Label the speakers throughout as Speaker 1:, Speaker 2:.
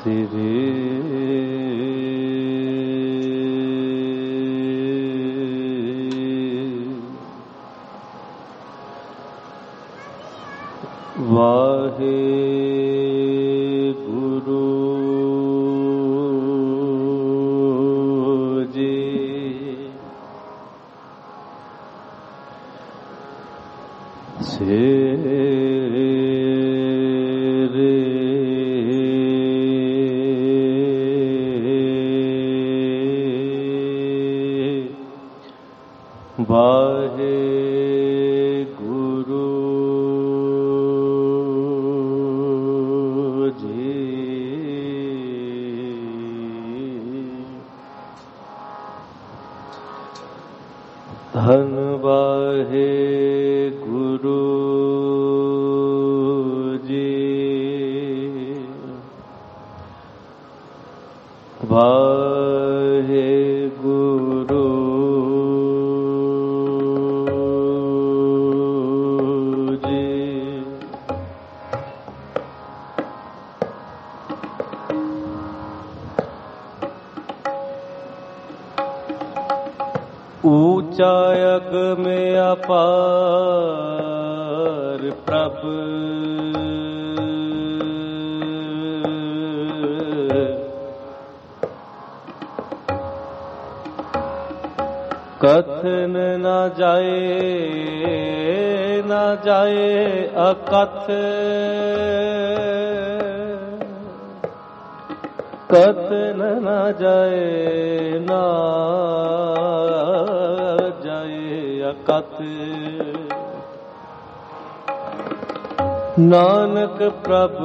Speaker 1: श्री वाहे गुरु जी। वाहे गुरु जी। धन वाहे गुरु जी। वाहे गुरु ऊंचा यग में अपार प्रभ कथन न जाए अकथ कथन न जाए अकथ। नानक प्रभ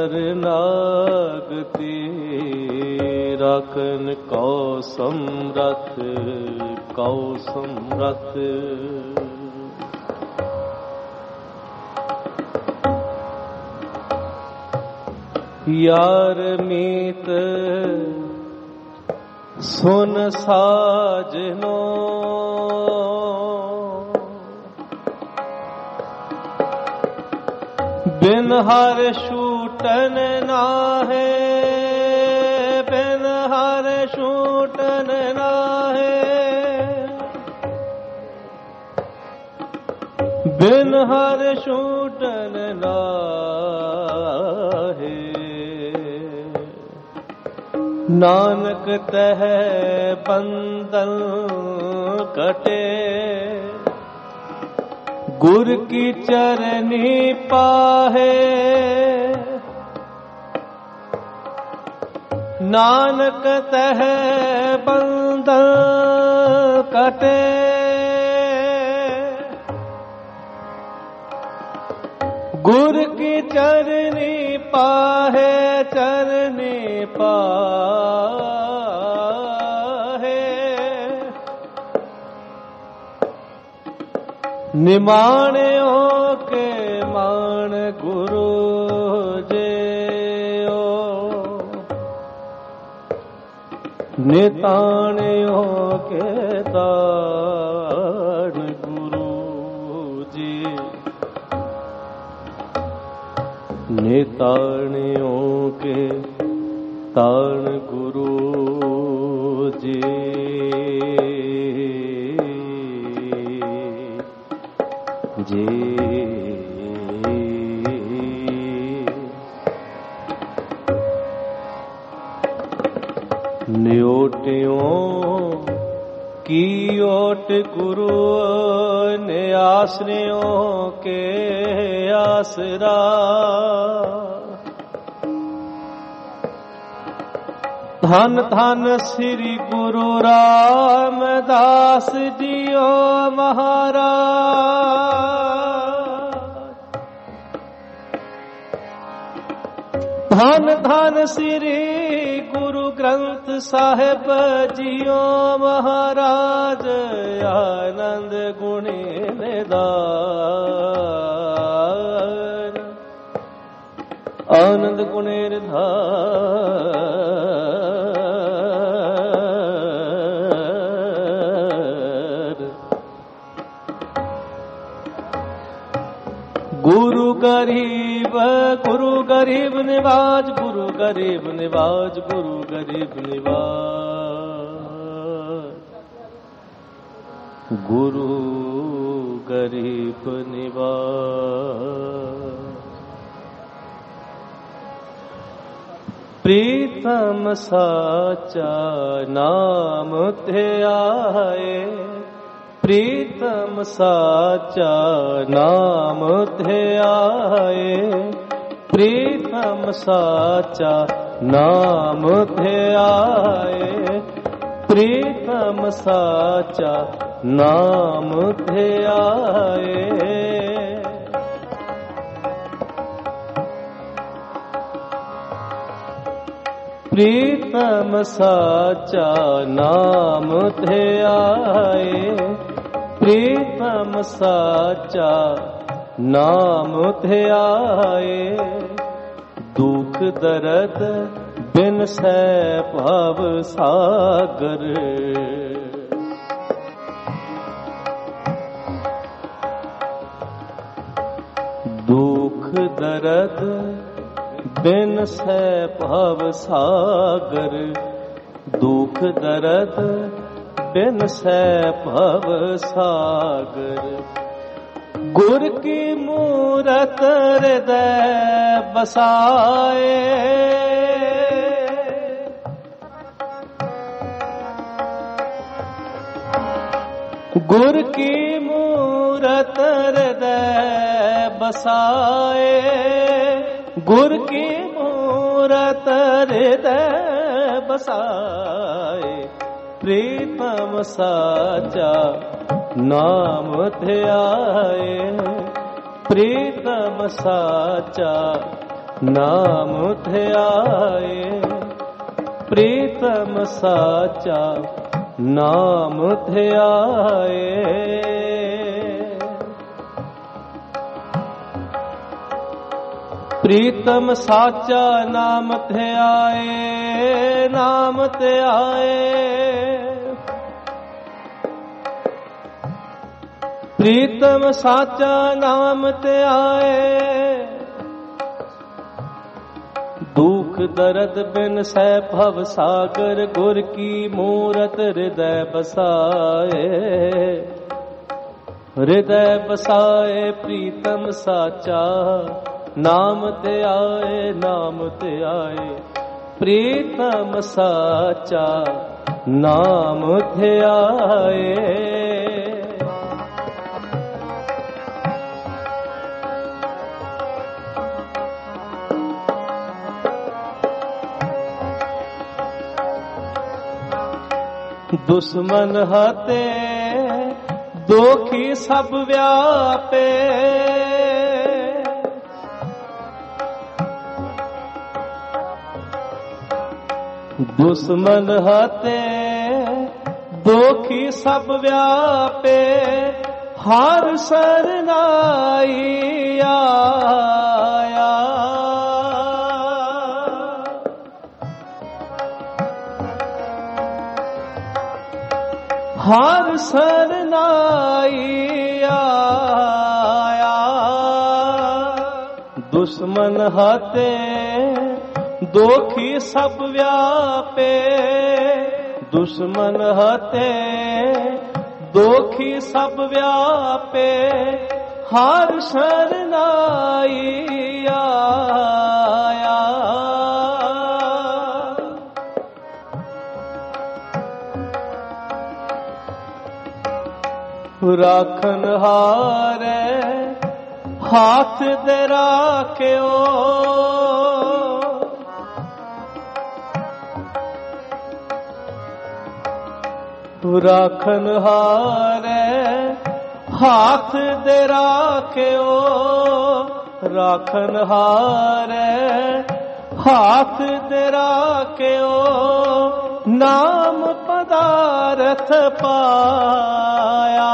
Speaker 1: सरनागति राखन कौ समरथ यार मीत सुन साजनो बिन हर छूटन नाहे बिन हर छूटन नाहे बिन हर छूटन नाहे। नानक तह बंधन कटे गुर की चरनी पाहे। नानक तह बंधन कटे गुर की चरनी पाहे निमाण्यो के मान गुरु जेओ निताण्यो के ताण गुरु जी। निताण्यो के ताण गुरु जी। न्योटियों की ओट गुरु ने आश्रयों के आसरा। धन धन श्री गुरु रामदास जियो महाराज। धन धन श्री गुरु ग्रंथ साहिब जियो महाराज। आनंद गुणी निधान आनंद गुणे निधान। गुरु गरीब गुरु गरीब निवाज, गुरु गरीब निवाज, गुरु गरीब निवाज, गुरु गरीब निवाज। प्रीतम साचा नाम ते आए, प्रीतम साचा नाम ते आए, प्रीतम साचा नाम ते आए, प्रीतम साचा नाम ते आए। प्रीतम साचा नाम ते आए, प्रीतम साचा नाम ते आए। दुख दर्द बिन सै भव सागर, दुख दर्द बिन सै भव सागर, दुख दर्द बिन सै भव सागर। गुर की मूरत हृदय बसाए, गुर की मूरत हृदय बसाए, गुर की मूरत हृदय बसाए। प्रीतम साचा नाम ते आए, प्रीतम साचा नाम ते आए, प्रीतम साचा नाम ते आए। प्रीतम साचा नाम ते आए, नाम ते आए, प्रीतम साचा नाम ते आए। दुख दर्द बिन सै भव सागर, गुर की मूरत हृदय बसाए, हृदय बसाए। प्रीतम साचा नाम ते आए, नाम ते आए, प्रीतम साचा नाम ते आए। दुश्मन हते दोखी सब व्यापे, दुश्मन हते दोखी सब व्यापे। हर सरनाई आया, हर सरनाई आया। दुश्मन हते दोखी सब व्यापे, दुश्मन हते दोखी सब व्यापे। हर सरनाई आया, राखन हारे हाथ दे राख्यो, राखन हारे हाथ दे राख्यो, राखन हारे हाथ दे राख्यो। नाम पदारथ पाया,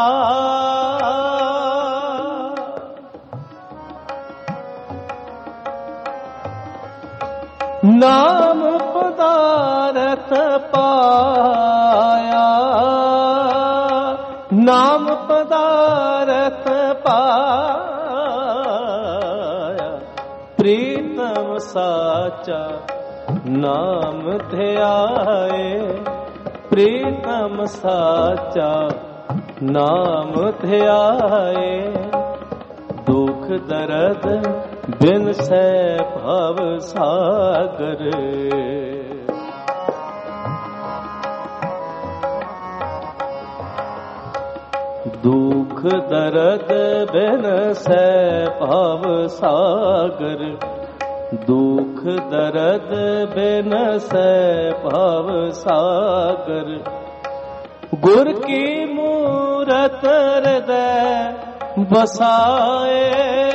Speaker 1: नाम पदारथ पाया, नाम पदारथ पाया। साचा नाम ध्याए, प्रीतम साचा नाम ध्याए। दुख दर्द बिन सै भव सागर, दुख दर्द बिन सै भव सागर, दुख दर्द बिन सै भव सागर। गुर की मूरत हृदय बसाए,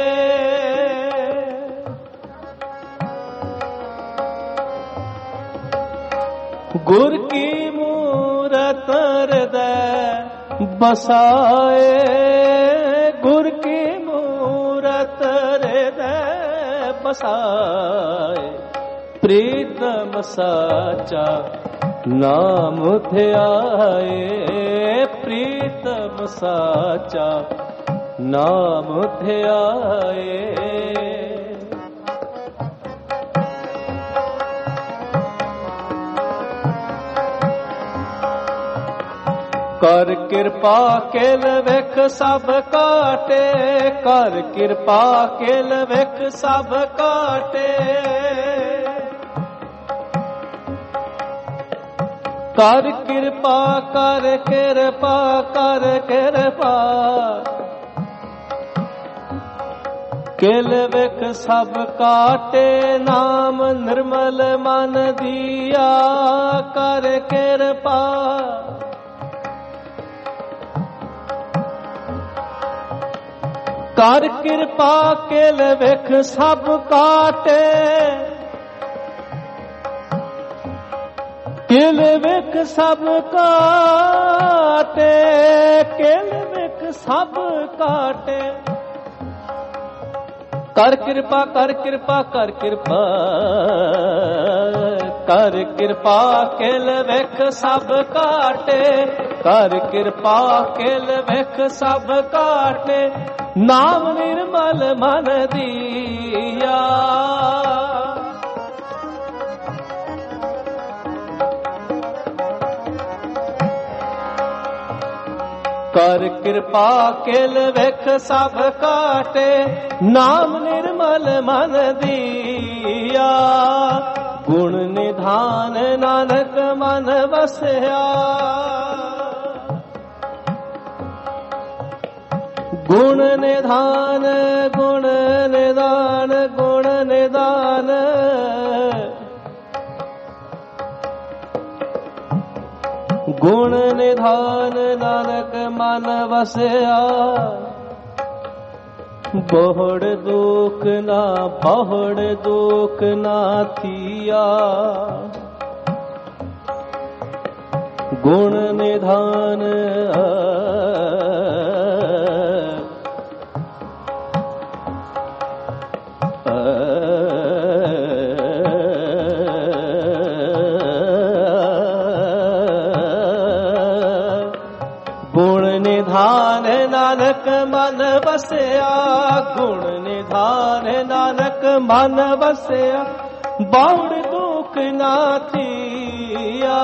Speaker 1: गुर की मूरत हृदय बसाए, गुर की मूरत हृदय बसाए। प्रीतम साचा नाम ध्याए, प्रीतम साचा नाम ध्याए। कर कृपा केल विख सब काटे, कर कृपा केल विख सब काटे। कर कृपा कर कृपा कर कृपा, केल विख सब काटे। नाम निर्मल मन दिया कर कृपा, कर कृपा केल विख सब काटे। केल विख सब काटे, केल विख सब काटे। कर कृपा कर कृपा कर कृपा, कर कृपा केल विख सब काटे। कर कृपा केल विख सब काटे। नाम निर्मल मन दिया, कर कृपा केल विख सब काटे। नाम निर्मल मन दिया, गुण निधान नानक मन बसया। गुण निधान गुण निधान गुण निधान, गुण निधान नानक मन वसया। बहुड़ दुख ना बहुड़ दुख ना थिया, गुण निधान निधान नानक मन बसया। गुण निधान नानक मन बसया, बाउड़ दुख ना थिया।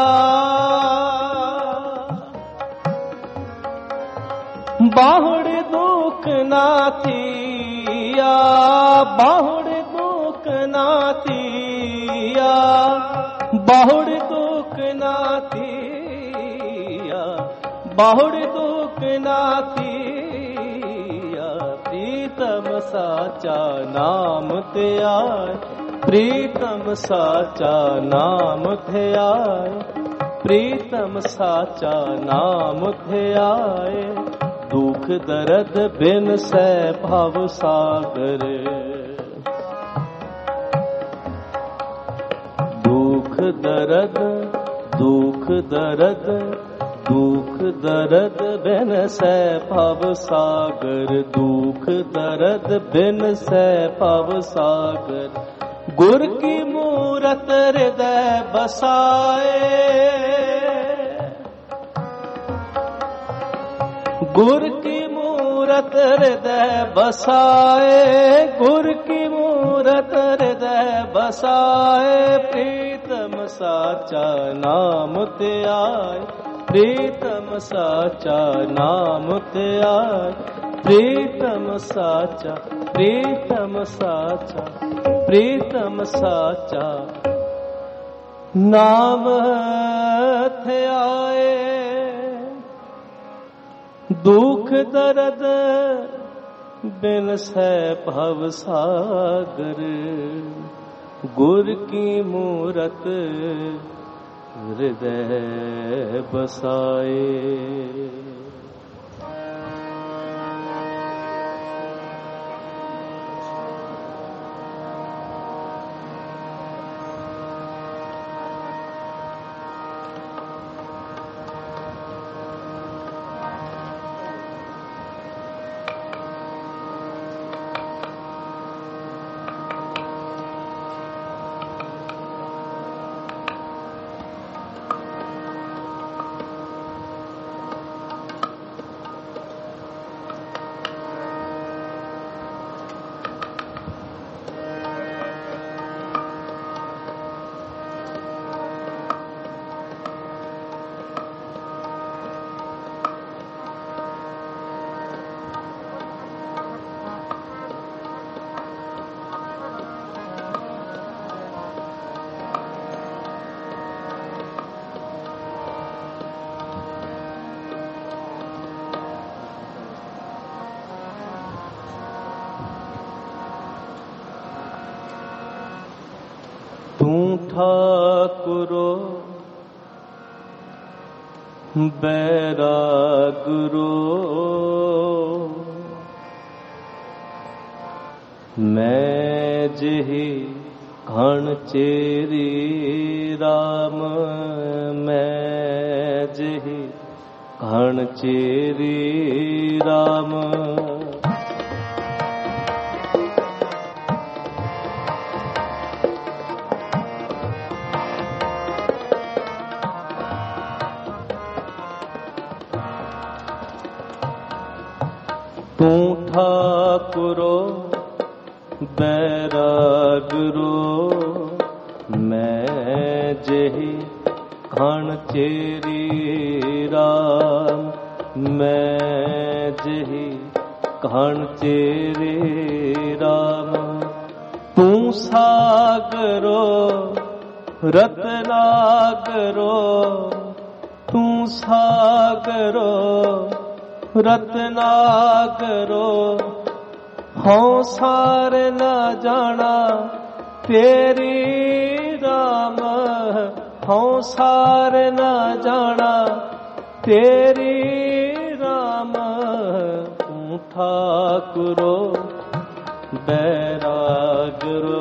Speaker 1: बाहुड़ दुख ना थिया, बाहुड़ दुख ना थिया। बाहुड़ दुख ना थिया, बाहुड़ दुख ना थिया। प्रीतम साचा नाम ध्याए, प्रीतम साचा नाम ध्याए। प्रीतम साचा नाम ध्याए, दुख दर्द बिन सै भव सागर। दुख दर्द दुख दर्द दुख दर्द बिन सै भव सागर। दुख दर्द बिन सै भव सागर। गुर की मूरत हृदय बसाए, गुर की मूरत हृदय बसाए। गुर की मूरत ਭਗਤ ਹਿਰਦੈ ਬਸਾਏ, ਪ੍ਰੀਤਮ ਸਾਚਾ ਨਾਮ ਧਿਆਏ, ਪ੍ਰੀਤਮ ਸਾਚਾ ਨਾਮ ਧਿਆਏ, ਪ੍ਰੀਤਮ ਸਾਚਾ, ਪ੍ਰੀਤਮ ਸਾਚਾ, ਪ੍ਰੀਤਮ ਸਾਚਾ ਨਾਮ ਧਿਆਏ। ਦੁਖ ਦਰਦ ਬਿਨਸੈ ਭਵ ਸਾਗਰ, ਗੁਰ ਕੀ ਮੂਰਤ ਹਿਰਦੈ ਬਸਾਏ। ਤੂੰ ਠਾਕੁਰੋ ਬੈਰਾਗੁਰੋ, ਮੈਂ ਜਿਹੀ ਘਣ ਚੇਰੀ ਰਾਮ, ਮੈਂ ਜਿਹੀ ਘਣ ਚੇਰੀ ਰਾਮ। ਤੂੰ ਠਾਕੁਰੋ ਬੈਰਾਗੁਰੋ, ਮੈਂ ਜਿਹੀ ਘਣ ਚੇਰੀ ਰਾਮ, ਮੈਂ ਜਿਹੀ ਘਣ ਚੇਰੀ ਰਾਮ। ਤੂੰ ਸਾਗਰੋ ਰਤਨਾਗਰੋ, ਤੂੰ ਸਾਗਰੋ ਰਤਨਾਗਰੋ, ਹਉ ਸਾਰ ਨਾ ਜਾਣਾ ਤੇਰੀ ਰਾਮ, ਹਉ ਸਾਰ ਨਾ ਜਾਣਾ ਤੇਰੀ ਰਾਮ। ਤੂੰ ਠਾਕੁਰੋ ਬੈਰਾਗੁਰੋ,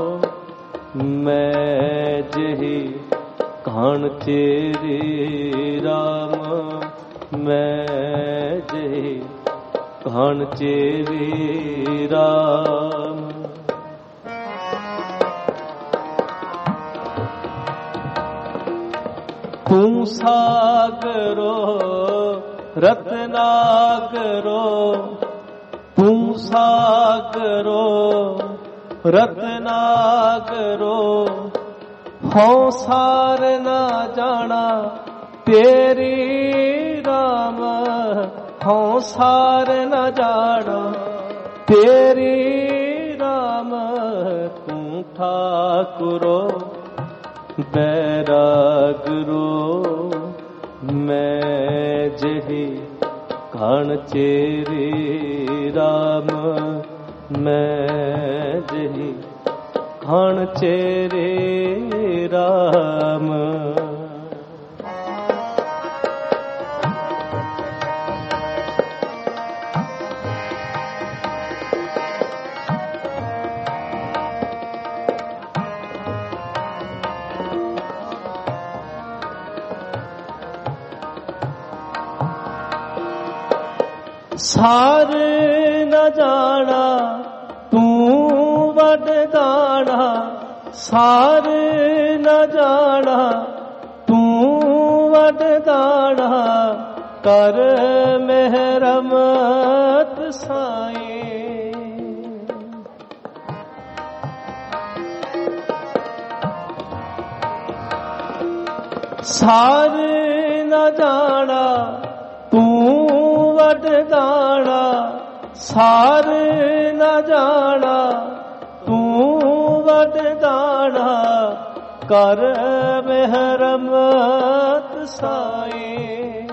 Speaker 1: ਮੈਂ ਜਿਹੀ ਘਣ ਚੇਰੀ ਰਾਮ, ਮੈਂ ਜਿਹੀ ਘਣ ਚੇਰੀ ਰਾਮ। ਤੂੰ ਸਾਗਰੋ ਰਤਨਾਗਰੋ, ਤੂੰ ਸਾਗਰੋ ਰਤਨਾਗਰੋ, ਹਉ ਸਾਰ ਨਾ ਜਾਣਾ ਤੇਰੀ ਰਾਮ, ਹਉ ਸਾਰ ਨਾ ਜਾਣਾ ਤੇਰੀ ਰਾਮ। ਤੂੰ ਠਾਕੁਰੋ ਬੈਰਾਗੁਰੋ, ਮੈਂ ਜਿਹੀ ਘਣ ਚੇਰੀ ਰਾਮ, ਮੈਂ ਜਿਹੀ ਘਣ ਚੇਰੀ ਰਾਮ। ਸਾਰ ਨ ਜਾਣਾ ਤੂੰ ਵਡਦਾਣਾ, ਸਾਰ ਨ ਜਾਣਾ ਤੂੰ ਵਡਦਾਣਾ, ਕਰ ਮਿਹਰਮਤ ਸਾਈਂ। ਸਾਰ ਨਾ ਜਾਣਾ ਤੂੰ ਵਡਦਾਣਾ, ਸਾਰ ਨਾ ਜਾਣਾ ਤੂੰ ਵਡਦਾਣਾ, ਕਰ ਮਿਹਰਮਤ ਸਾਏ।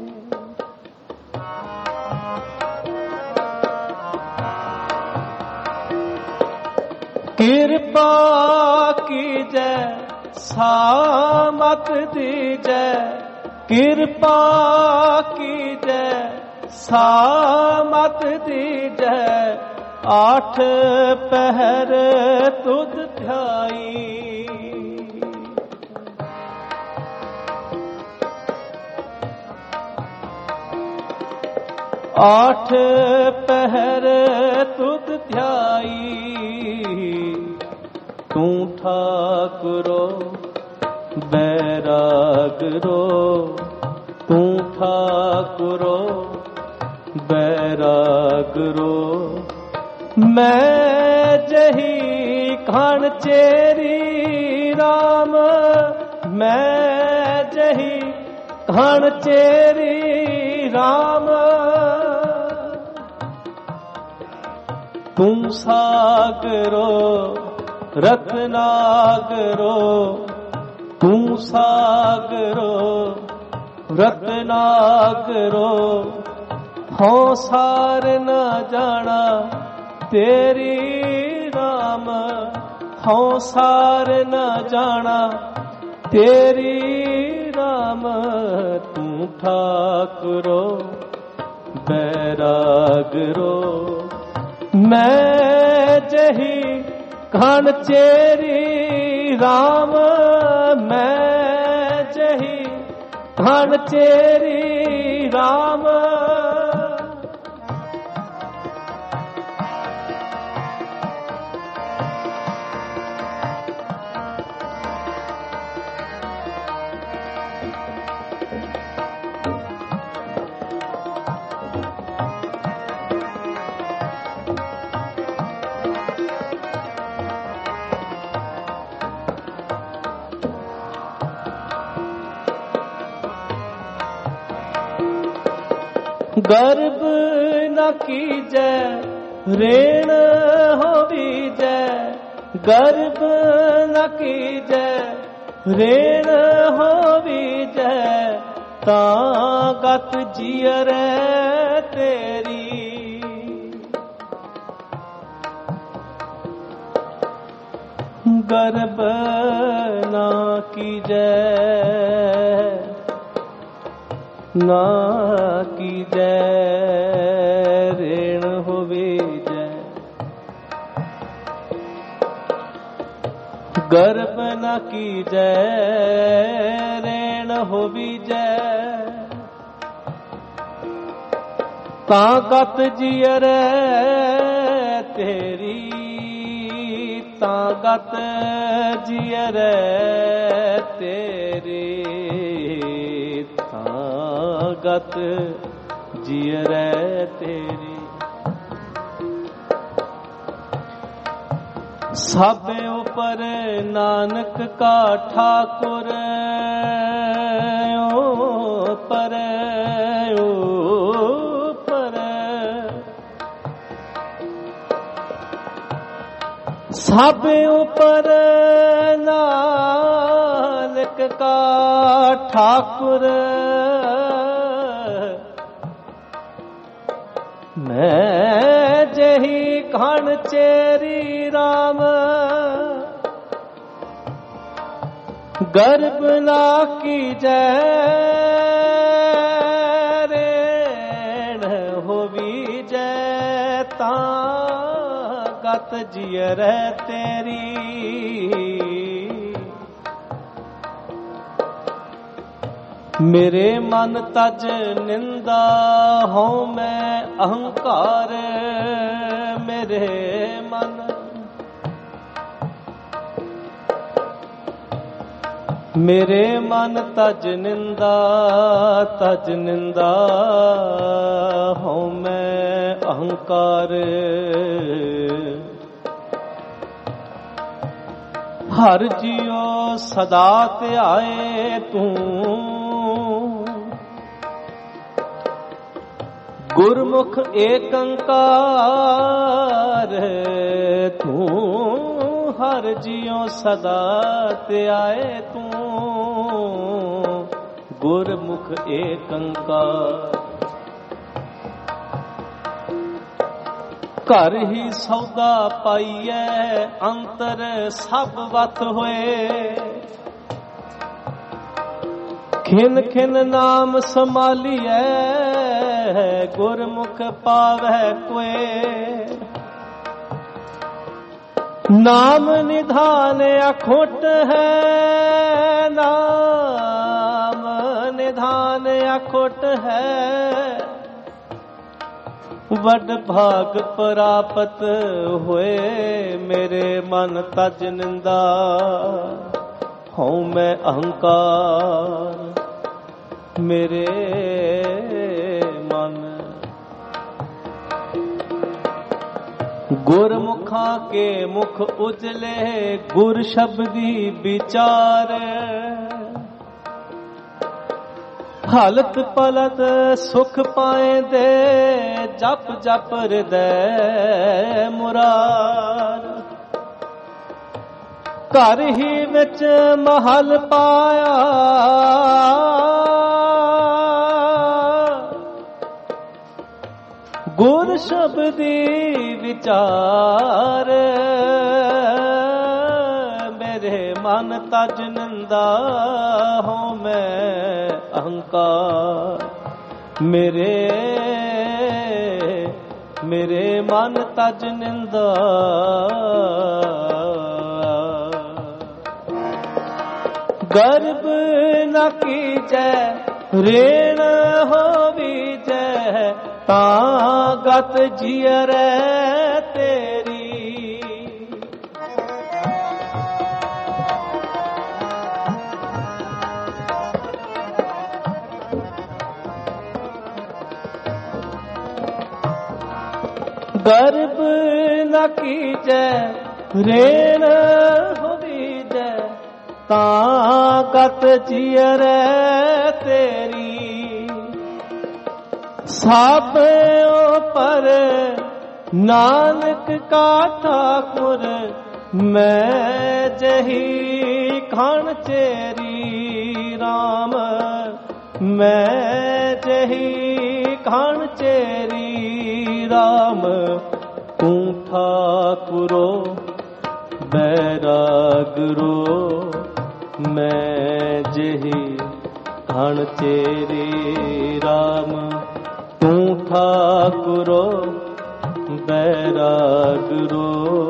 Speaker 1: ਕਿਰਪਾ ਕੀਜੈ ਸਾਮਤ ਦੀਜੈ, ਕਿਰਪਾ ਕੀਜੈ ਸਾਮਤ ਦੀਜੈ, ਆਠ ਪਹਿਰ ਤੁਧ ਧਿਆਈ। ਆਠ ਪਹਿਰ ਤੁਧ ਧਿਆਈ, ਤੂੰ ਠਾਕੁਰੋ ਬੈਰਾਗਰੋ, ਤੂੰ ਠਾਕੁਰੋ ਬੈਰਾਗਰੋ। ਮੈਂ ਜਹੀ ਖਣ ਚੇਰੀ ਰਾਮ, ਮੈਂ ਜਹੀ ਖਣ ਚੇਰੀ ਰਾਮ, ਤੂੰ ਸਾਗਰੋ ਰਤਨਾਗਰੋ, ਤੂੰ ਸਾਗਰੋ ਰਤਨਾਗਰੋ। ਹਉ ਸਾਰ ਨ ਜਾਣਾ ਤੇਰੀ ਰਾਮ, ਹਉ ਸਾਰ ਨ ਜਾਣਾ ਤੇਰੀ ਰਾਮ, ਤੂੰ ਠਾਕੁਰੋ ਬੈਰਾਗਰੋ। ਮੈਂ ਜਹੀ ਖਣ ਚੇਰੀ ਰਾਮ, ਮੈਂ ਜਹੀ ਖਣ ਚੇਰੀ ਰਾਮ। ਗਰਬ ਨ ਕੀਜੈ ਰੇਣ ਹੋਵੀਜੈ, ਗਰਬ ਨ ਕੀਜੈ ਰੇਣ ਹੋਵੀਜੈ, ਤਾਂ ਗਤ ਜੀਅਰੈ ਤੇਰੀ। ਗਰਬ ਨ ਕੀਜੈ ਨਾ ਕੀਜੈ ਰੇਣ ਹੋਵੀਜੈ, ਗਰਬ ਨ ਕੀਜੈ ਰੇਣ ਹੋਵੀਜੈ, ਤਾਂ ਗਤ ਜੀਅਰੈ ਤੇਰੀ, ਤਾਂ ਗਤ ਜੀਅਰੈ ਤੇਰੀ, ਗਤ ਜੀਅਰੈ ਤੇਰੀ। ਸਭ ਉਪਰ ਨਾਨਕ ਕਾ ਠਾਕੁਰ ਓਪਰ ਓਪਰ, ਸਭ ਉਪਰ ਨਾਨਕ ਕਾ ਠਾਕੁਰ। ਮੈਂ ਜਹੀ ਖਣ ਚੇਰੀ ਰਾਮ, ਗਰਬ ਨਾ ਕੀਜੈ ਰੇਣ ਹੋਵੀਜੈ, ਤਾਂ ਗਤ ਜੀਅਰੈ ਤੇਰੀ। ਮੇਰੇ ਮਨ ਤਜ ਨਿੰਦਾ ਹਉ ਮੈਂ ਅਹੰਕਾਰ, ਮੇਰੇ ਮਨ ਮੇਰੇ ਮਨ ਤਜ ਨਿੰਦਾ, ਤਜ ਨਿੰਦਾ ਹਉ ਮੈਂ ਅਹੰਕਾਰ। ਹਰ ਜੀਓ ਸਦਾ ਧਿਆਏ ਤੂੰ, ਗੁਰਮੁਖ ਏਕ ਓੰਕਾਰ ਤੂੰ, ਹਰ ਜੀਓ ਸਦਾ ਧਿਆਏ ਤੂੰ, ਗੁਰਮੁਖ ਏਕ ਓੰਕਾਰ। ਘਰ ਹੀ ਸੌਦਾ ਪਾਈਐ ਅੰਤਰ ਸਭ ਵਤ ਹੋਏ, ਖਿਨ ਖਿਨ ਨਾਮ ਸੰਭਾਲੀਐ ਗੁਰਮੁਖ ਪਾਵੈ ਕੋਏ। ਨਾਮ ਨਿਧਾਨ ਅਖੁੱਟ ਹੈ, ਨਾਮ ਨਿਧਾਨ ਅਖੁੱਟ ਹੈ, ਵੱਡ ਭਾਗ ਪ੍ਰਾਪਤ ਹੋਏ। ਮੇਰੇ ਮਨ ਤਜ ਨਿੰਦਾ ਹਉ ਮੈਂ ਅਹੰਕਾਰ, ਮੇਰੇ ਮਨ ਗੁਰਮੁਖਾਂ ਕੇ ਮੁਖ ਉਜਲੇ, ਗੁਰ ਸ਼ਬਦੀ ਵਿਚਾਰ। ਹਾਲਤ ਪਲਤ ਸੁਖ ਪਾਏਂਦੇ, ਜਪ ਜਪ ਹਿਰਦੈ ਮੁਰਾਰ। ਘਰ ਹੀ ਵਿੱਚ ਮਹਲ ਪਾਇਆ, ਗੁਰ ਸ਼ਬਦੀ ਵਿਚਾਰ। ਮੇਰੇ ਮਨ ਤਜ ਨਿੰਦਾ ਹਉ ਮੈਂ ਅਹੰਕਾਰ, ਮੇਰੇ ਮਨ ਤਜ ਨਿੰਦਾ। ਗਰਬ ਨ ਕੀਜੈ ਰੇਣ ਹੋਵੀਜੈ, ਤਾਂ ਗਤ ਜੀਅਰੈ ਤੇਰੀ। ਗਰਬ ਨ ਕੀਜੈ ਰੇਣ ਹੋਵੀਜੈ, ਤਾਂ ਗਤ ਜੀਅਰੈ ਤੇਰੀ। ਸਭ ਪਰ ਨਾਨਕ ਕਾ ਠਾਕੁਰ, ਮੈਂ ਜਹੀ ਖਾਣ ਚੇਰੀ ਰਾਮ, ਮੈਂ ਜਹੀ ਖਾਣ ਚੇਰੀ ਰਾਮ। ਤੂੰ ਠਾਕੁਰੋ ਬੈਰਾਗਰੋ, ਮੈਂ ਜਹੀ ਖਾਣ ਚੇਰੀ ਰਾਮ। ਤੂੰ ਠਾਕੁਰੋ ਬੈਰਾਗਰੋ,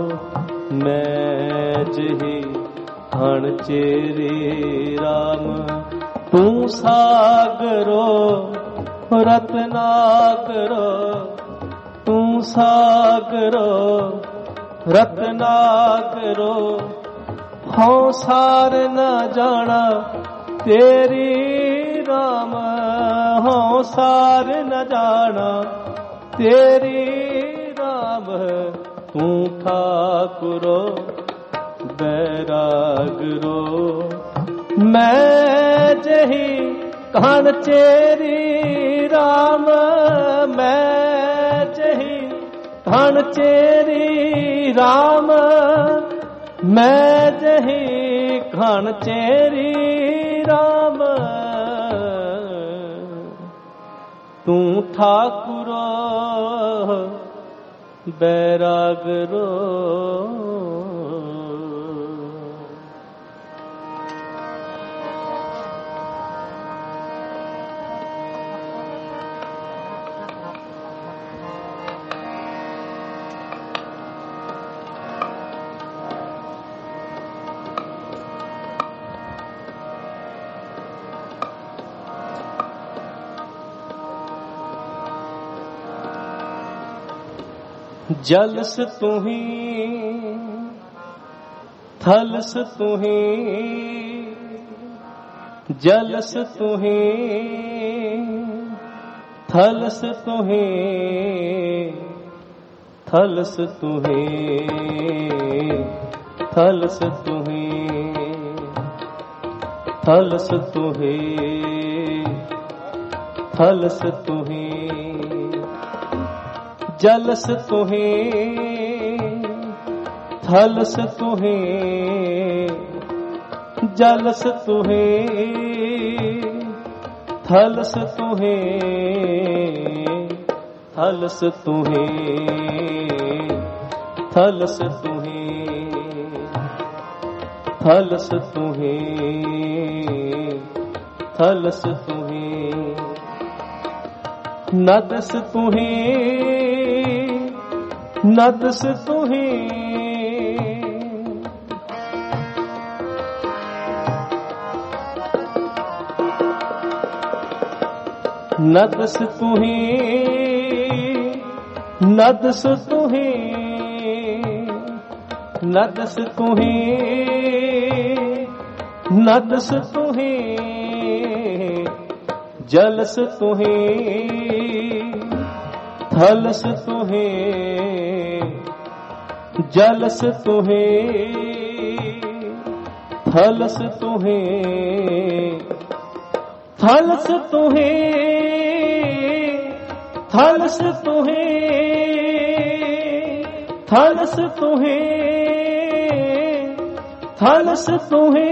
Speaker 1: ਮੈਂ ਜਹੀ ਖਾਣ ਚੇਰੀ ਰਾਮ। ਤੂੰ ਸਾਗਰੋ ਰਤਨਾਗਰੋ, ਤੂੰ ਸਾਗਰੋ ਰਤਨਾਗਰੋ। ਹਉ ਸਾਰ ਨ ਜਾਣਾ ਤੇਰੀ ਰਾਮ, ਹਉ ਸਾਰ ਨ ਜਾਣਾ ਤੇਰੀ ਰਾਮ। ਤੂੰ ਠਾਕੁਰੋ ਬੈਰਾਗਰੋ, ਮੈਂ ਜਹੀ ਖਾਣ ਚੇਰੀ ਰਾਮ, ਮੈਂ ਜਹੀ ਖਾਣ ਚੇਰੀ ਰਾਮ। ਮੈਂ ਜਹੀ ਖਾਣ ਚੇਰੀ ਰਾਮ। ਤੂੰ ਠਾਕੁਰੋ ਬੈਰਾਗਰੋ। जलस तुही थलस तुही, जलस तुही थलस तुही, थलस तुही थलस तुही। थलस तुहे, थलस तुहे, जलस तुहे, थलस तुहे, जलस तुहे, थलस तुहे, थलस तुहे, थलस तुहे, थलस तुहे, थलस तुहे, नदस तुहे, नदस तुहे, नदस तुहे, नदस तुहे, नदस तुहे, नदस तुहे, जलस तुहे, थलस तुहे, जलस तुहे, थलस तुहे, थलस तुहे, थलस तुहे, थलस तुहे, थलस तुहे,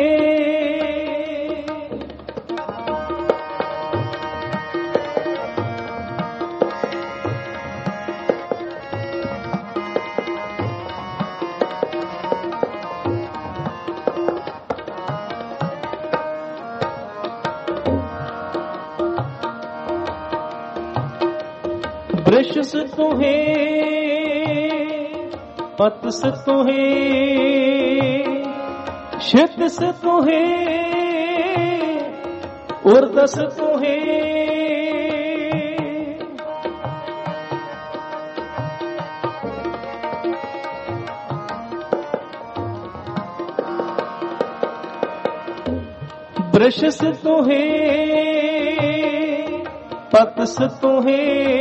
Speaker 1: वृषस तुहे, पतस तुहे, शितस तुहे, उर्दस तुहे, वृषस तुहे, पतस तुहे,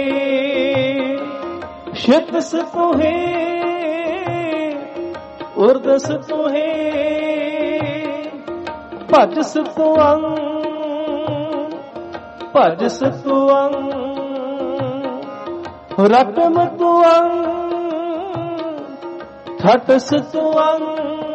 Speaker 1: शितस तुहे, उर्दस तुहे, भजस तुअं, भजस तुअं, रटम तुअं, ठटस तुअं,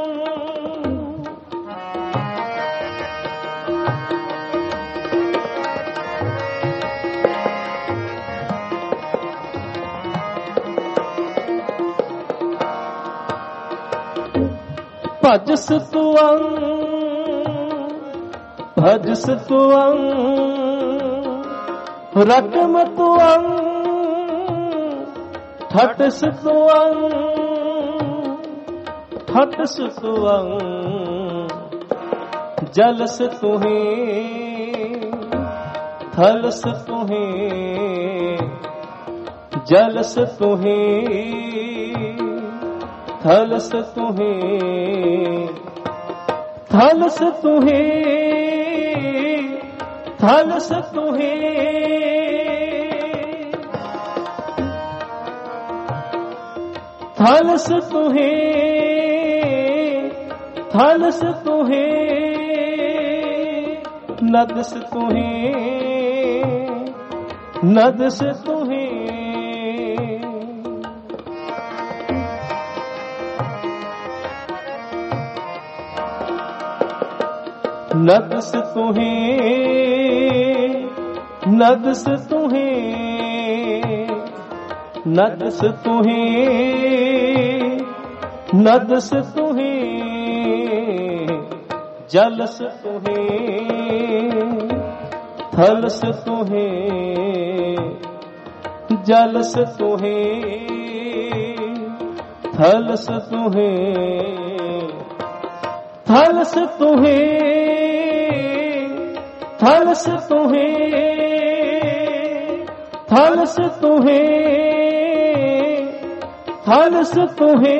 Speaker 1: भजस तुअं, भजस तुअं, रटम तुअं, ठटस तुअं, ठटस तुअं, जलस तुहे, थलस तुहे, जलस तुहे, थलस तुहे, थलस तुहे, थलस तुहे, थलस तुहे, थलस तुहे, नदस तुहे, नदस तुहे, नदस तुहे, नदस तुहे, नदस तुहे, नदस तुहे, जलस तुहे, थलस तुहे, जलस तुहे, थलस तुहे, थलस तुहे, थलस तुहे, थलस तुहे, थलस तुहे,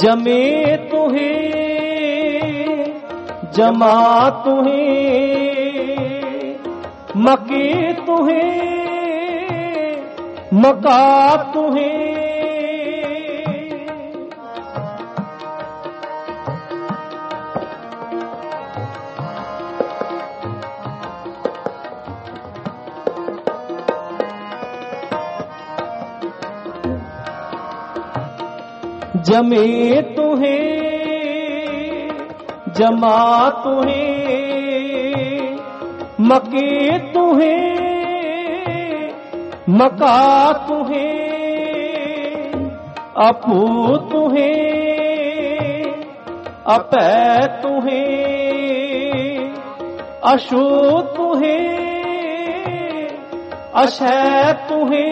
Speaker 1: जमे तुहे जमा तुहे मके तुहे मका तुहे जमे तुहे जमा तुहे मके तुहे मका तुहे अपू तुहे अपै तुहे अशु तुहे अशै तुहे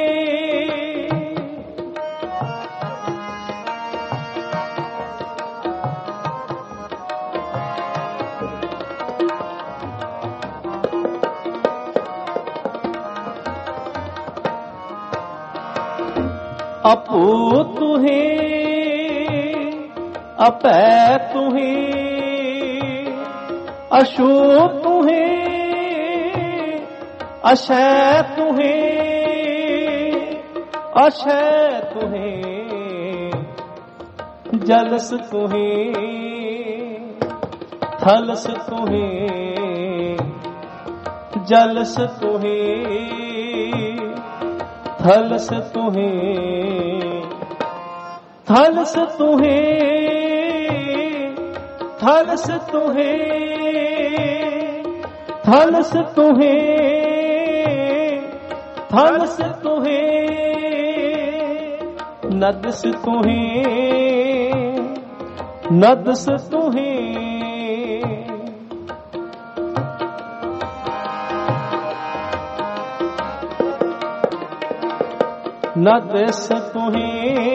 Speaker 1: अपू तुहे अपै तुहे अशु तुहे अशै तुहे अशै तुहे जलस तुहे थलस तुहे जलस तुहे थलस तुहे थलस तुहे थलस तुहे थलस तुहे थलस तुहे नदस तुहे नदस तुहे नदस तुहे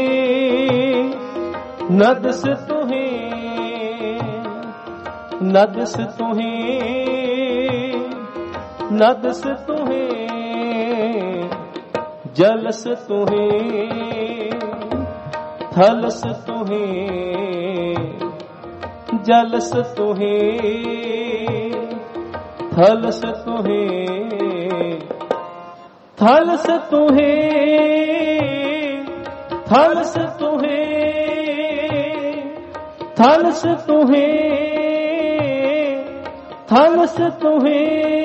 Speaker 1: नदस तुहे नदस तुहे नदस तुहे जलस तुहे थलस तुहे जलस तुहे थलस तुहे थलस तुहे थलस तुहे थलस तुहे थलस तुहे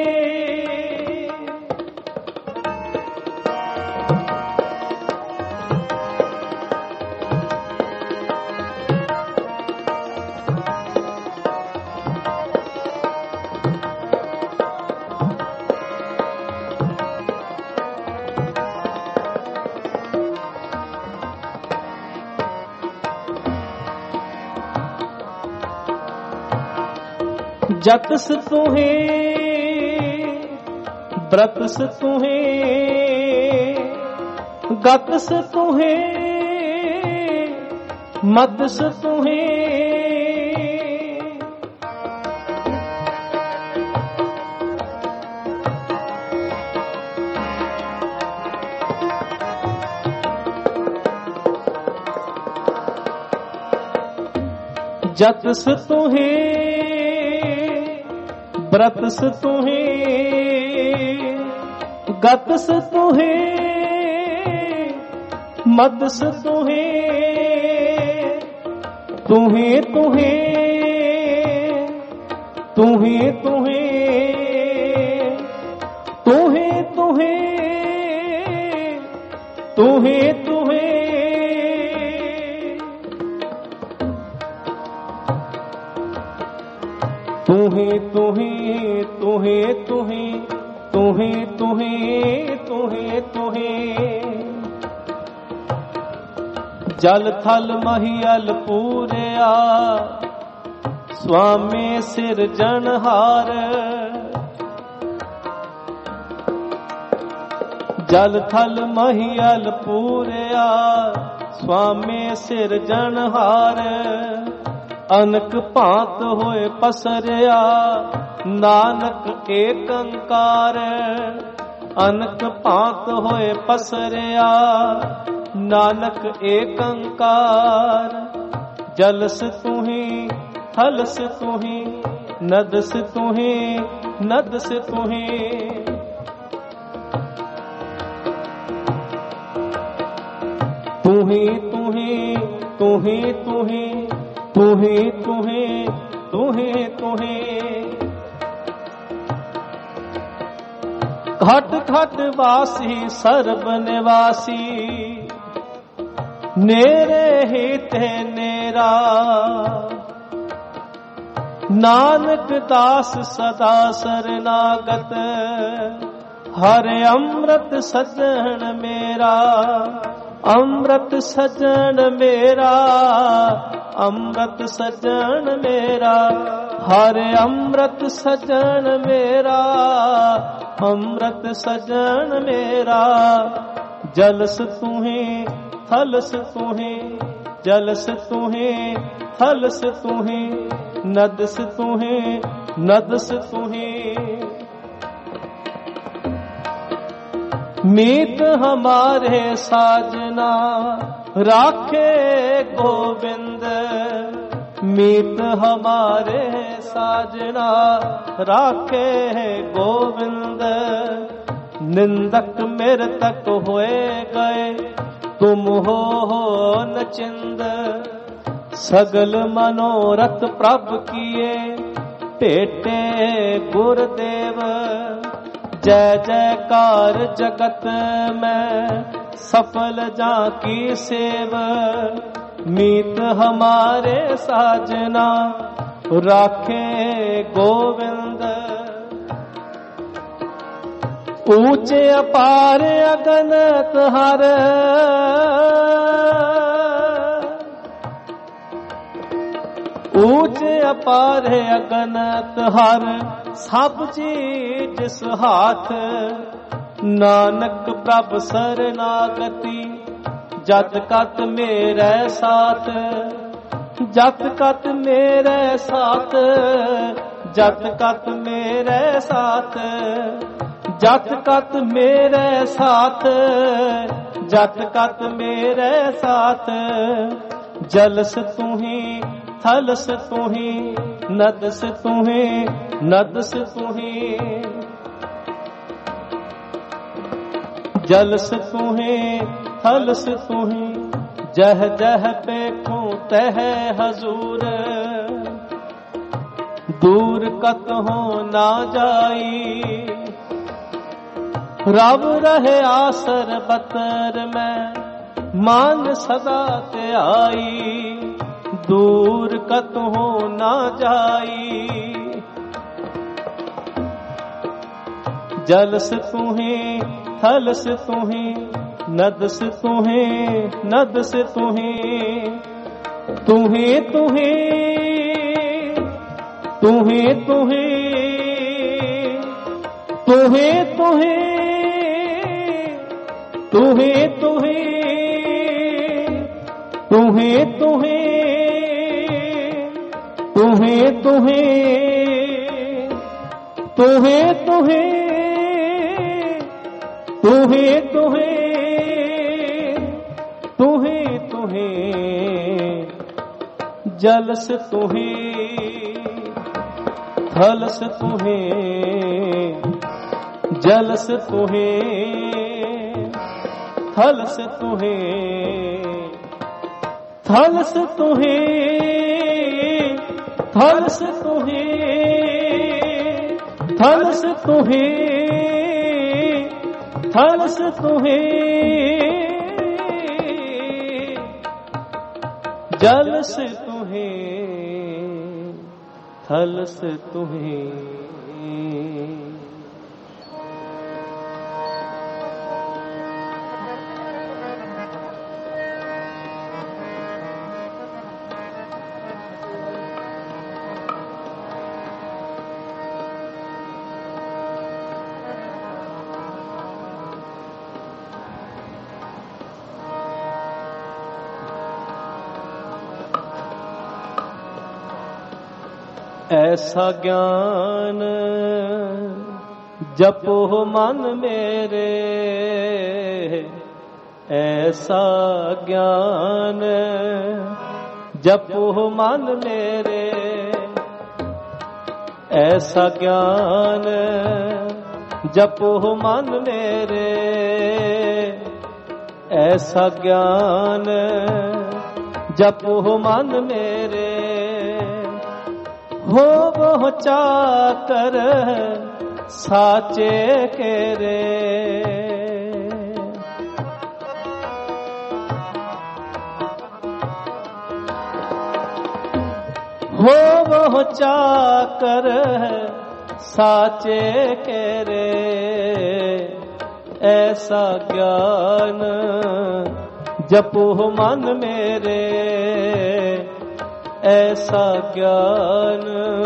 Speaker 1: जतस तुहे ब्रतस तुहे गतस तुहे मदस तुहे जतस तुहे ब्रतस तुहे गतस तुहे मदस तुहे तुहे तुहे तुहे तुहे तुहे तुहे तुहे तुहे तुहे तुहे तुहे तुहे तुहे तुहे तुहे जल थल महियल पूरिया स्वामी सिरजनहार जल थल महियल पूरिया स्वामी सिरजनहार अनक भांत होए पसरिया नानक एकंकार अनक भांत होए पसरिया नानक एकंकार जलस तू ही थलस तू ही नदस तू ही नदस तू ही। तू ही तू ही तू ही तू ही तू ही तू ही तू ही तू ही। घट घट वासी सर्व निवासी नेरे ही ते नेरा। नानक दास सदा शरणागत हर अमृत सजन मेरा। अमृत सजन मेरा अमृत सजन मेरा हर अमृत सजन मेरा अमृत सजन मेरा। जलस तू ही थलस तू ही जलस तू ही थलस तू ही नदस तू ही नदस तू ही। मीत हमारे साजना राखे गोविंद। मीत हमारे साजना राखे गोविंद। निंदक मेरे तक होए गए तुम हो नचिंद। सगल मनोरथ प्रभ किए भेटे गुरुदेव। जय जयकार जगत में सफल जा की सेव। मीत हमारे साजना राखे गोविंद। ऊंचे अपार अगनत हर ऊंचे अपार अगनत हर सब जिस हाथ। नानक प्रभ शरणागति जत कत मेरे साथ। जत कत मेरे साथ जत कत मेरे साथ जत कत मेरे साथ जत कत मेरे साथ। जलस तू ही थलस तू ही नदस तू ही नदस तू ही। जलस तू ही थलस तू ही जह जह पेखूं तह हजूर। दूर कत हो ना जाई रब रहे आसर बतर में मान सदा ते आई। दूर कत हो ना जाई जलस तू ही थलस तू ही नदस तू ही नदस तू ही। तू ही तू ही तू ही तू ही तू ही तू ही तू ही तू ही तू ही तू ही तू ही तू ही तू ही तू ही तू ही तू ही तू ही तू ही। जलस तू ही थलस तू ही जलस तू ही थलस तू ही थलस तू ही थलस तू ही थलस तू ही थलस तू ही। जलस तू ही थलस तू ही। ऐसा ज्ञान जपो मन मेरे, ऐसा ज्ञान जपो मन मेरे ऐसा ज्ञान, जपो मन मेरे ऐसा ज्ञान, जपो मन मेरे हो वो चाकर साचे केरे। हो वो चाकर साचे केरे ऐसा ज्ञान, जपो मन मेरे ऐसा ज्ञान,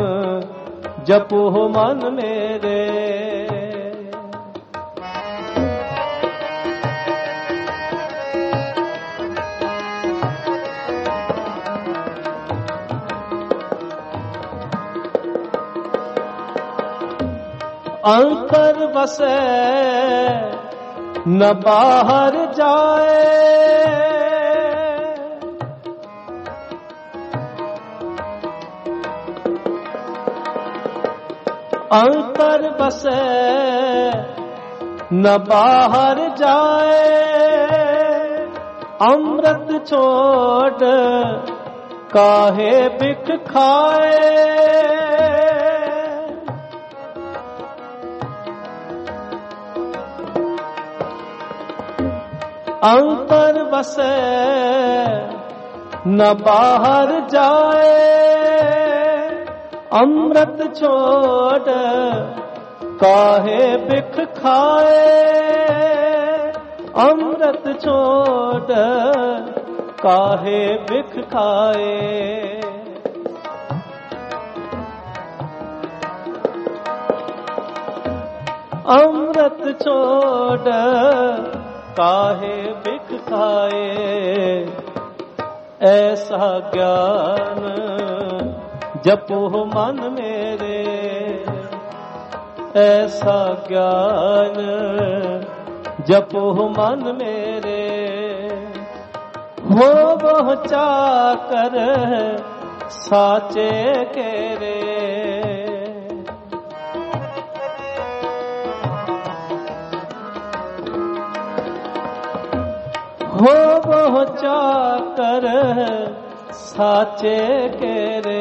Speaker 1: जपो मन मेरे। अंतर बसे न बाहर जाए, अंतर बसे न बाहर जाए, अमृत छोड़ काहे बिख खाए। अंतर बसे न बाहर जाए, अमृत छोड़ काहे बिख खाए। अमृत छोड़ काहे बिख खाए। अमृत छोड़ काहे बिख खाए ऐसा ज्ञान, जपो मन मेरे ऐसा ज्ञान, जपो मन मेरे हो वो चाकर साचे केरे। हो वो चाकर साचे केरे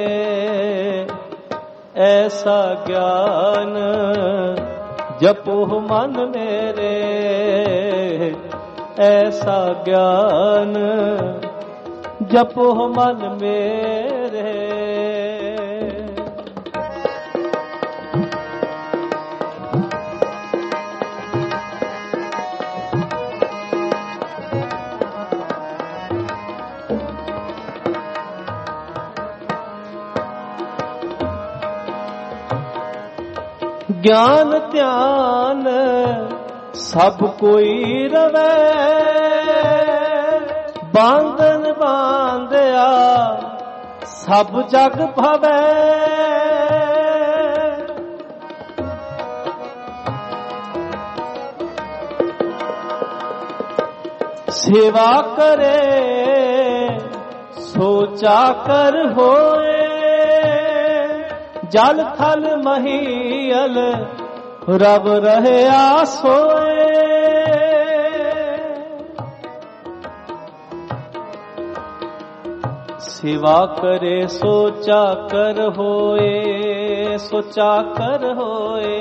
Speaker 1: ऐसा ज्ञान, जपो मन मेरे ऐसा ज्ञान, जपो मन मेरे। ज्ञान ध्यान सब कोई रवे, बांधन बांधिया सब जग भवे। सेवा करे सोचा कर होए, जल थल महीयल रब रहे आसोए। सेवा करे सोचा कर होए, सोचा कर होए।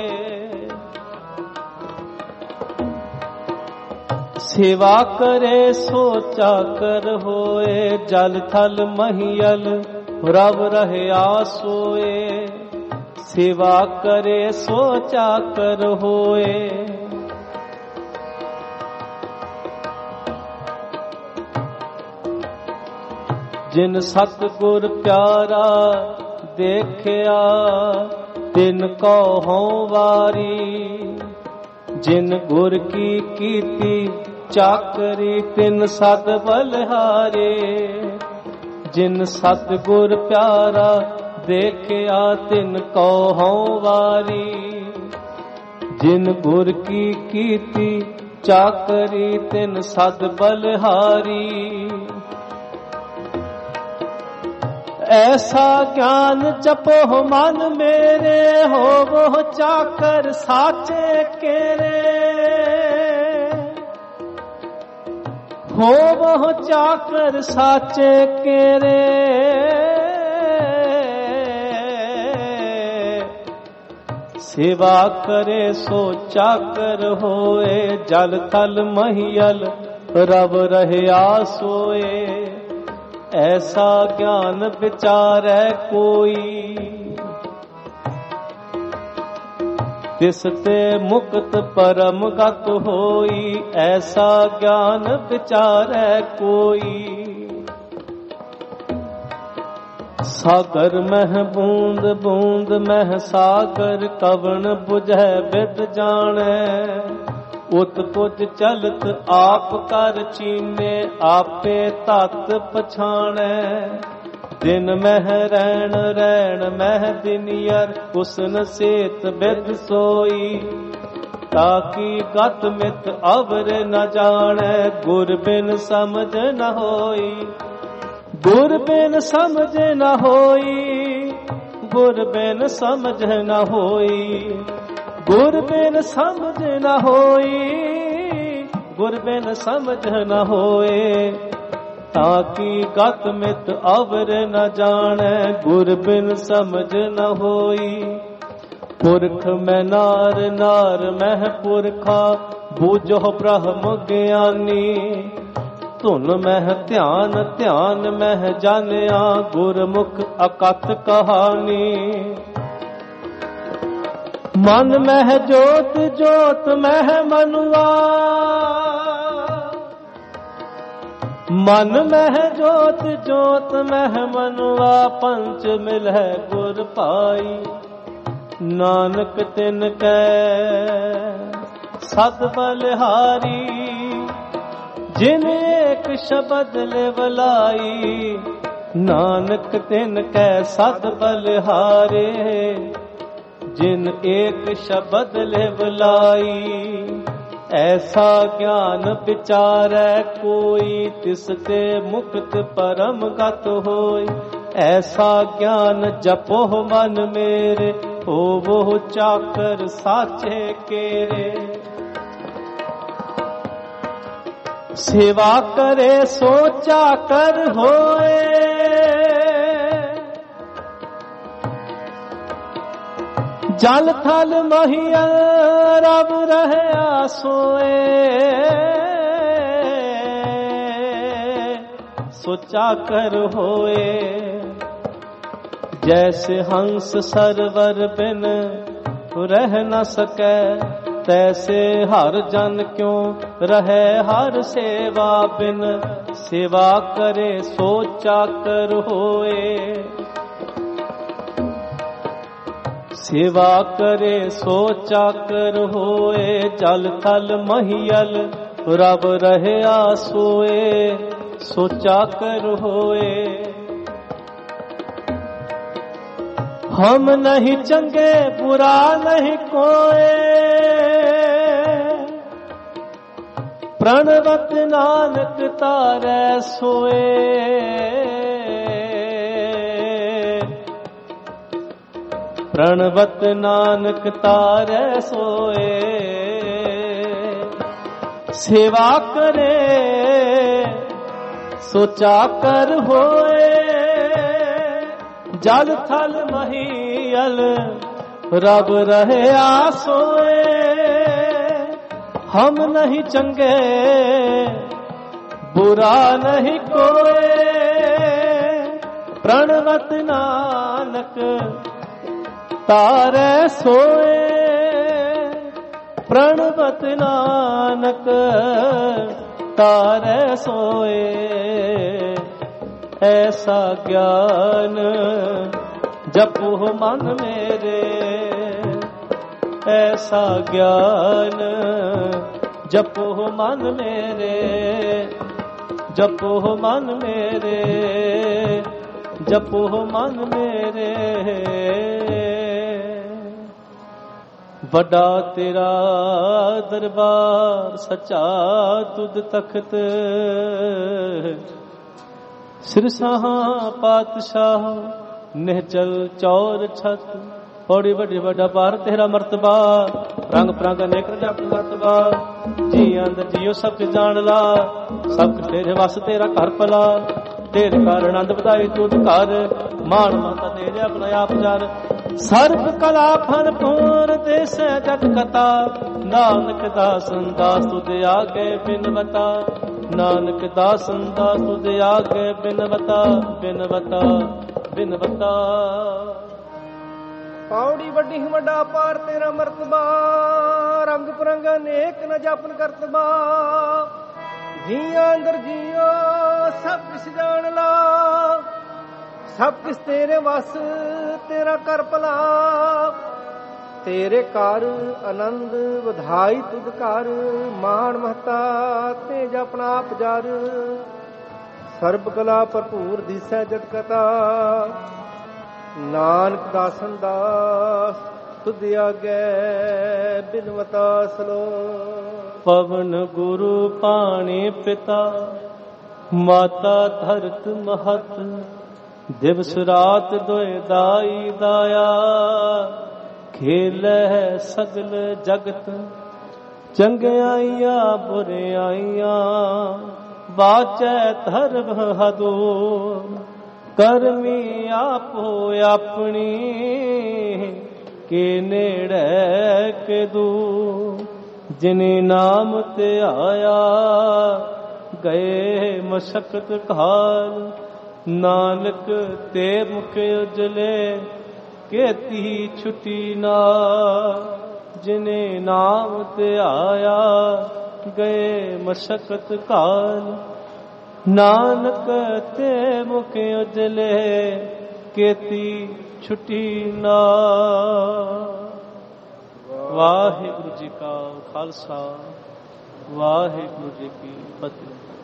Speaker 1: सेवा करे सोचा कर होए, जल थल महीयल रब रहे आसोए। सेवा करे सोचा कर होए, जिन सतगुर प्यारा देखिया तिन को हों वारी। जिन गुर की कीती चाकरी तिन सत बलिहारे। जिन सतगुर प्यारा देखिया तिन को हों वारी। जिन गुर की कीती चाकरी तिन सत बलिहारी। ऐसा ज्ञान जपो मन मेरे, हो वो चाकर साचे केरे, हो वो चाकर साचे केरे। सेवा करे सो चाकर होए, जल थल महियल रब रहया सोए। ऐसा ज्ञान विचारै कोई, तिसते मुक्त परम गत होई। ऐसा ज्ञान विचारै कोई, सागर मह बूंद बूंद मह सागर, कवन बुझै विद जानै। उत पुज चलत आप कर चीने, आपे तत पछाणै। दिन मह रैण रैण मह दिनियर, हुसन सेत बिद सोई। ताकि गत मित अवर न जाणै, गुर बिन समझ न होई। गुर बिन समझ न होई, गुर बिन समझ न होई। गुर बिन समझ न होई, गुर बिन समझ न होए। ताकि गत मित अवर न जाने, गुर बिन समझ न होई। पुरख में नार नार मह पुरखा, बूझो ब्रह्म ज्ञानी। धुन मह ध्यान ध्यान मह जानिया, गुरमुख अकथ कहानी। मन मह जोत जोत मह मनुआ, मन मह जोत जोत मह मनुआ। पंच मिल है गुर पाई, नानक तिन कै सद बलिहारी। जिन एक शब्द ले बलाई, नानक तिन कै सद बलिहारे। जिन एक शब्द ले बुलाई, ऐसा ज्ञान विचारै कोई। तिसते मुक्त परम गत होई। ऐसा ज्ञान जपो मन मेरे, हो वो चाकर साचे केरे। सेवा करे सो चाकर होए, जल थल महियल रब रहया सोए। सो चाकर होए, जैसे हंस सरवर बिन रह न सकै। तैसे हर जन क्यों रहे हर सेवा बिन। सेवा करे सो चाकर होए, सेवा करे सो चाकर होए। जल थल महियल रब रहया सोए। सो चाकर होए, हम नहीं चंगे बुरा नहीं कोए। प्रणवत नानक तारै सोए। प्रणवत नानक तारै सोए। सेवा करे सो चाकर होए। जल थल महियल रब रहया सोए। हम नहीं चंगे बुरा नहीं कोए। प्रणवत नानक तारै सोए। प्रणवत नानक तारै सोए। ऐसा ज्ञान जपो मन मेरे। ऐसा ज्ञान जपो मन मेरे। जपो मन मेरे। जपो मन मेरे। वड्डा तेरा दरबार सच्चा तुद तख्त। ਸਿਰਸਾਹਾਂ ਪਾਤਸ਼ਾਹ ਨਿਹਚਲ ਚੌਰ ਛਤ। ਪੌੜੀ ਵੱਡੀ ਵੱਡਾ ਭਾਰ ਤੇਰਾ ਮਰਤਬਾ, ਰੰਗ ਪ੍ਰੰਗ ਅਨੇਕ ਜਪ ਮਰਤਬਾ। ਜੀ ਅੰਦਰ ਜੀਓ ਸਭ ਕੁਝ ਜਾਣ ਲਾ, ਸਭ ਕੁਝ ਤੇਰੇ ਵਸ ਤੇਰਾ ਘਰ ਭਲਾ। ਤੇਰੇ ਘਰ ਆਨੰਦ ਵਧਾਈ ਤੁਧ ਘਰ, ਮਾਣ ਮਮਤਾ ਤੇਰੇ ਆਪਣਾ ਆਪ ਜਰ। ਸਰਬ ਕਲਾ ਫਨ ਪੂਰ ਤੇ ਸਹਿ ਜਗ ਕਥਾ, ਨਾਨਕ ਦਾਸਨ ਦਾਸ ਤੁਧ ਆਗੇ ਬਿਨਵਤਾ। ਨਾਨਕ ਦਾਸਨ ਦਾਸ ਤੁਧ ਆਗੇ ਬਿਨਵਤਾ, ਬਿਨਵਤਾ, ਬਿਨਵਤਾ।
Speaker 2: ਪੌੜੀ ਵੱਡੀ ਵੱਡਾ ਪਾਰ ਤੇਰਾ ਮਰਤਬਾ, ਰੰਗ ਪਰੰਗ ਅਨੇਕ ਨ ਜਾਪਨ ਕਰਤਬਾ। ਜੀਆਂ ਅੰਦਰ ਜੀਓ ਸਭ ਕਿਸ ਜਾਣ ਲਾ, ਸਭ ਕਿਸ ਤੇਰੇ ਵਸ ਤੇਰਾ ਕਰ ਭਲਾ। ਤੇਰੇ ਘਰ ਆਨੰਦ ਵਧਾਈ ਤੁਧ ਘਰ, ਮਾਣ ਮਹਤਾ ਤੇ ਜਪਨਾ ਆਪ ਜਰ। ਸਰਬ ਕਲਾ ਭਰਪੂਰ ਦਿਸੈ ਜਗ ਕਥਾ, ਨਾਨਕ ਦਾਸਨ ਦਾਸ ਤੁਧ ਆਗੇ ਬਿਨਵਤਾ ਸਲੋਕ।
Speaker 1: ਪਵਨ ਗੁਰੂ ਪਾਣੀ ਪਿਤਾ, ਮਾਤਾ ਧਰਤ ਮਹਤ। ਦਿਵਸ ਰਾਤ ਦੋਇ ਦਾਈ ਦਾਇਆ, ਖੇਲੈ ਸਗਲ ਜਗਤ। ਚੰਗਿਆਈਆਂ ਬੁਰਿਆਈਆਂ, ਬਾਚੈ ਧਰਮ ਹਦੂਰ। ਕਰਮੀ ਆਪੋ ਆਪਣੀ, ਕੇ ਨੇੜੇ ਕੇ ਦੂਰ। ਜਿਨੇ ਨਾਮ ਤੇ ਆਇਆ, ਗਏ ਮਸ਼ਕਤ ਘਾਲ। ਨਾਨਕ ਤੇ ਮੁਖ ਉਜਲੇ, ਕੇਤੀ ਛੁਟੀ ਨਾ। ਜਿਨੇ ਨਾਮ ਤੇ ਆਇਆ, ਗਏ ਮਸ਼ਕਤ ਘਾਲ। ਨਾਨਕ ਤੇ ਮੁਖ ਉਜਲੇ, ਕੇਤੀ ਛੁਟੀ ਨਾ। ਵਾਹਿਗੁਰੂ ਜੀ ਕਾ ਖਾਲਸਾ, ਵਾਹਿਗੁਰੂ ਜੀ ਕੀ ਫਤਿਹ।